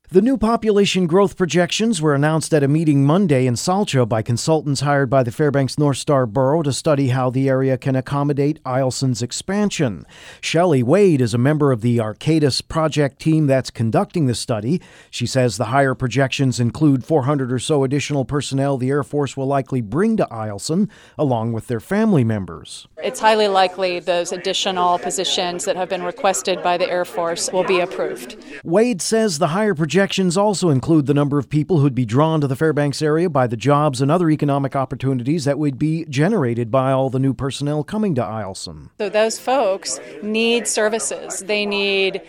The new population growth projections were announced at a meeting Monday in Salcha by consultants hired by the Fairbanks North Star Borough to study how the area can accommodate Eielson's expansion. Shelley Wade is a member of the Arcadis project team that's conducting the study. She says the higher projections include 400 or so additional personnel the Air Force will likely bring to Eielson, along with their family members. It's highly likely those additional positions that have been requested by the Air Force will be approved. Wade says the higher projections also include the number of people who'd be drawn to the Fairbanks area by the jobs and other economic opportunities that would be generated by all the new personnel coming to Eielson. So those folks need services. They need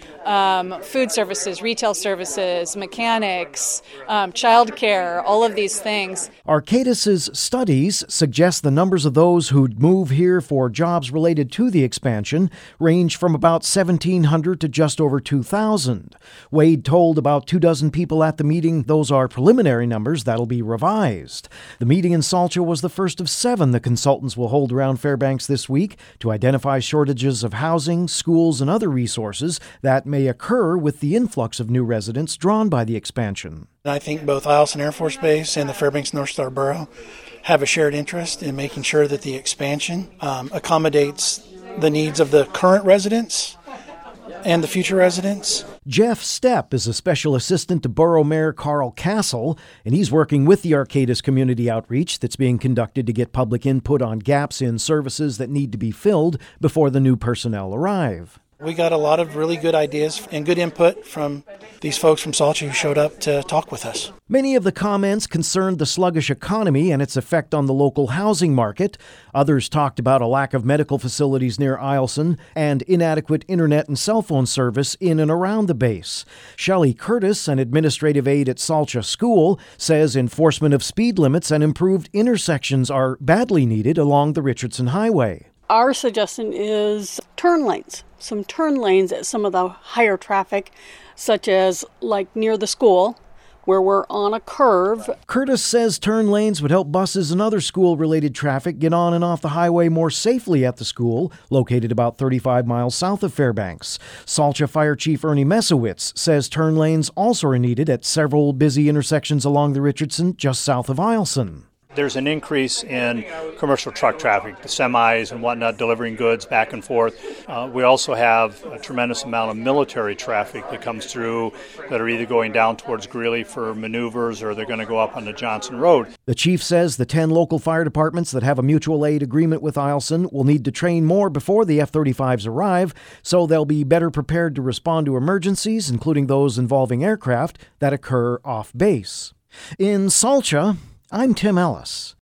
food services, retail services, mechanics, childcare, all of these things. Arcadis' studies suggest the numbers of those who'd move here for jobs related to the expansion range from about 1,700 to just over 2,000. Wade told about 24 people at the meeting those are preliminary numbers that'll be revised. The meeting in Salcha was the first of 7 the consultants will hold around Fairbanks this week to identify shortages of housing, schools, and other resources that may occur with the influx of new residents drawn by the expansion. I think both Eielson Air Force Base and the Fairbanks North Star Borough have a shared interest in making sure that the expansion accommodates the needs of the current residents and the future residents. Jeff Stepp is a special assistant to Borough Mayor Carl Castle, and he's working with the Arcadis community outreach that's being conducted to get public input on gaps in services that need to be filled before the new personnel arrive. We got a lot of really good ideas and good input from these folks from Salcha who showed up to talk with us. Many of the comments concerned the sluggish economy and its effect on the local housing market. Others talked about a lack of medical facilities near Eielson and inadequate internet and cell phone service in and around the base. Shelley Curtis, an administrative aide at Salcha School, says enforcement of speed limits and improved intersections are badly needed along the Richardson Highway. Our suggestion is turn lanes. Some turn lanes at some of the higher traffic, such as like near the school, where we're on a curve. Curtis says turn lanes would help buses and other school-related traffic get on and off the highway more safely at the school, located about 35 miles south of Fairbanks. Salcha Fire Chief Ernie Mesowitz says turn lanes also are needed at several busy intersections along the Richardson just south of Eielson. There's an increase in commercial truck traffic, the semis and whatnot delivering goods back and forth. We also have a tremendous amount of military traffic that comes through that are either going down towards Greeley for maneuvers or they're going to go up onto Johnson Road. The chief says the 10 local fire departments that have a mutual aid agreement with Eielson will need to train more before the F-35s arrive, so they'll be better prepared to respond to emergencies, including those involving aircraft that occur off base. In Salcha, I'm Tim Ellis.